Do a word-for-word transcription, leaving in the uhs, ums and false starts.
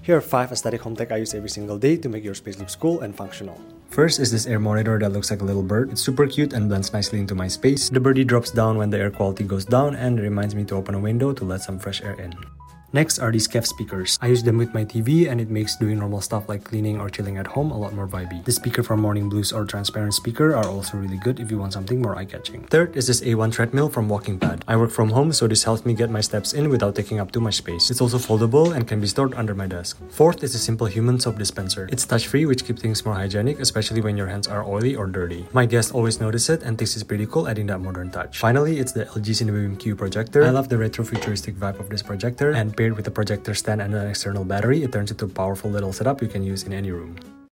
Here are five aesthetic home tech I use every single day to make your space look cool and functional. First is this air monitor that looks like a little bird. It's super cute and blends nicely into my space. The birdie drops down when the air quality goes down and reminds me to open a window to let some fresh air in. Next are these Kef speakers. I use them with my T V and it makes doing normal stuff like cleaning or chilling at home a lot more vibey. The speaker from Morning Blues or transparent speaker are also really good if you want something more eye-catching. Third is this A one treadmill from Walking Pad. I work from home, so this helps me get my steps in without taking up too much space. It's also foldable and can be stored under my desk. Fourth is a simple human soap dispenser. It's touch-free, which keeps things more hygienic, especially when your hands are oily or dirty. My guests always notice it and thinks it's pretty cool, adding that modern touch. Finally, it's the L G Cinebeam Q projector. I love the retro futuristic vibe of this projector, and paired with the projector stand and an external battery, it turns into a powerful little setup you can use in any room.